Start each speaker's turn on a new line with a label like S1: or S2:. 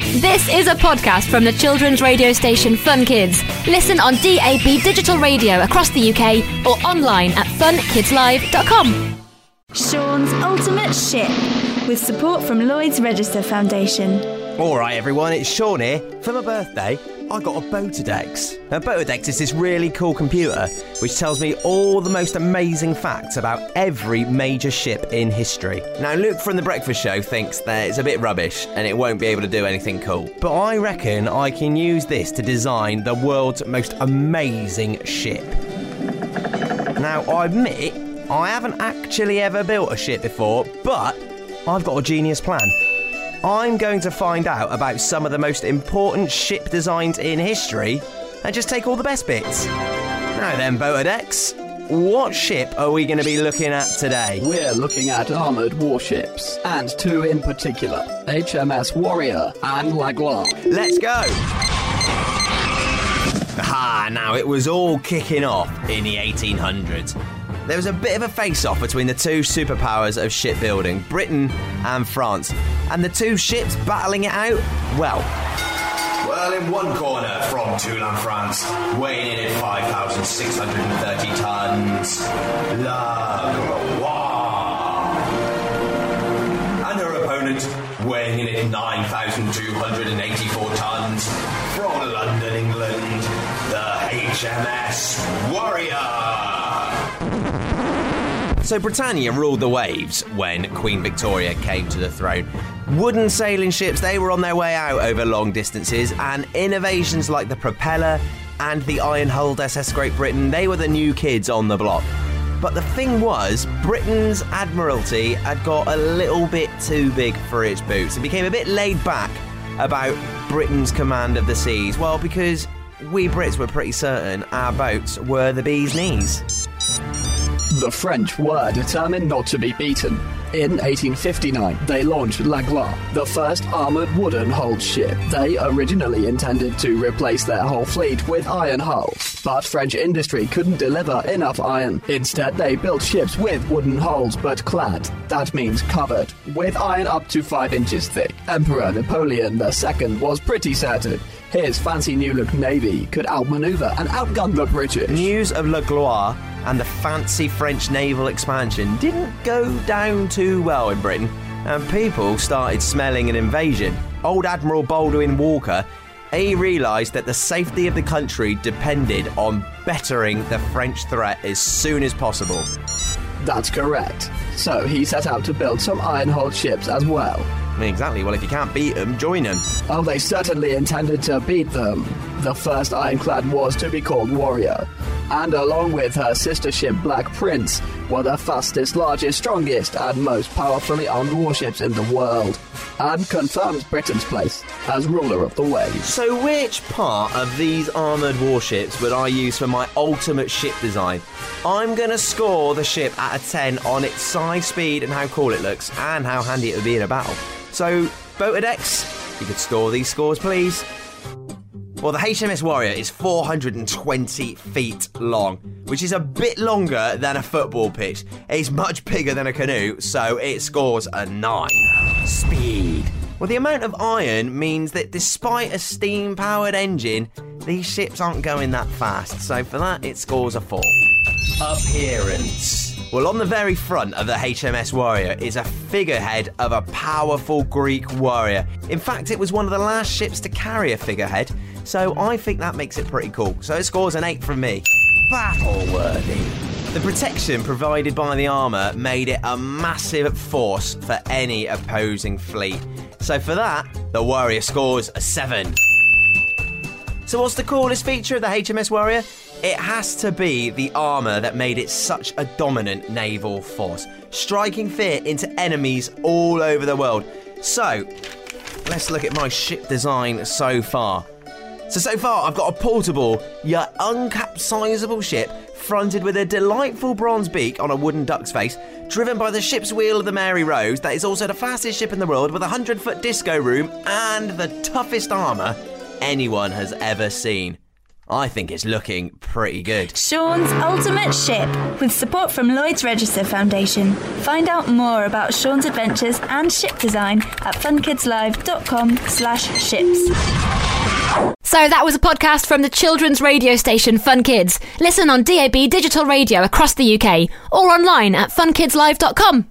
S1: This is a podcast from the children's radio station Fun Kids. Listen on DAB digital radio across the UK or online at funkidslive.com.
S2: Sean's Ultimate Ship, with support from Lloyd's Register Foundation.
S3: Alright everyone, it's Sean here. For my birthday, I got a Botodex. Now Botodex is this really cool computer which tells me all the most amazing facts about every major ship in history. Now Luke from The Breakfast Show thinks that it's a bit rubbish and it won't be able to do anything cool. But I reckon I can use this to design the world's most amazing ship. Now I admit, I haven't actually ever built a ship before, but I've got a genius plan. I'm going to find out about some of the most important ship designs in history and just take all the best bits. Now then, Botodex, what ship are we going to be looking at today?
S4: We're looking at armoured warships, and two in particular, HMS Warrior and La Gloire.
S3: Let's go! Aha, now it was all kicking off in the 1800s. There was a bit of a face-off between the two superpowers of shipbuilding, Britain and France. And the two ships battling it out, well, in one corner from Toulon, France, weighing in at 5,630 tons, La Gloire. And her opponent, weighing in at 9,284 tons, from London, England, the HMS Warrior. So Britannia ruled the waves when Queen Victoria came to the throne. Wooden sailing ships, they were on their way out over long distances, and innovations like the propeller and the iron-hulled SS Great Britain, they were the new kids on the block. But the thing was, Britain's Admiralty had got a little bit too big for its boots. It became a bit laid back about Britain's command of the seas. Well, because we Brits were pretty certain our boats were the bee's knees.
S4: The French were determined not to be beaten. In 1859, they launched La Gloire, the first armoured wooden-hulled ship. They originally intended to replace their whole fleet with iron hulls, but French industry couldn't deliver enough iron. Instead, they built ships with wooden hulls, but clad, that means covered, with iron up to 5 inches thick. Emperor Napoleon II was pretty certain his fancy new-look navy could outmaneuver and outgun the British.
S3: News of La Gloire and the fancy French naval expansion didn't go down too well in Britain, and people started smelling an invasion. Old Admiral Baldwin Walker, he realised that the safety of the country depended on bettering the French threat as soon as possible.
S4: That's correct. So he set out to build some iron-hulled ships as well.
S3: Exactly, well if you can't beat them, join them.
S4: Oh, they certainly intended to beat them. The first ironclad was to be called Warrior, and along with her sister ship Black Prince, were the fastest, largest, strongest, and most powerfully armed warships in the world, and confirms Britain's place as ruler of the waves.
S3: So which part of these armoured warships would I use for my ultimate ship design? I'm going to score the ship out of 10 on its size, speed, and how cool it looks, and how handy it would be in a battle. So, Botodex, you could score these scores, please. Well, the HMS Warrior is 420 feet long, which is a bit longer than a football pitch. It's much bigger than a canoe, so it scores a 9. Speed. Well, the amount of iron means that despite a steam-powered engine, these ships aren't going that fast, so for that, it scores a 4. Appearance. Well, on the very front of the HMS Warrior is a figurehead of a powerful Greek warrior. In fact, it was one of the last ships to carry a figurehead, so I think that makes it pretty cool. So it scores an 8 from me. Battle-worthy. The protection provided by the armour made it a massive force for any opposing fleet. So for that, the Warrior scores a 7. So what's the coolest feature of the HMS Warrior? It has to be the armour that made it such a dominant naval force, striking fear into enemies all over the world. So, let's look at my ship design so far. So far I've got a portable yet uncapsizable ship fronted with a delightful bronze beak on a wooden duck's face, driven by the ship's wheel of the Mary Rose, that is also the fastest ship in the world with a 100-foot disco room and the toughest armour anyone has ever seen. I think it's looking pretty good.
S2: Sean's Ultimate Ship, with support from Lloyd's Register Foundation. Find out more about Sean's adventures and ship design at funkidslive.com/ships.
S1: So that was a podcast from the children's radio station Fun Kids. Listen on DAB digital radio across the UK or online at funkidslive.com.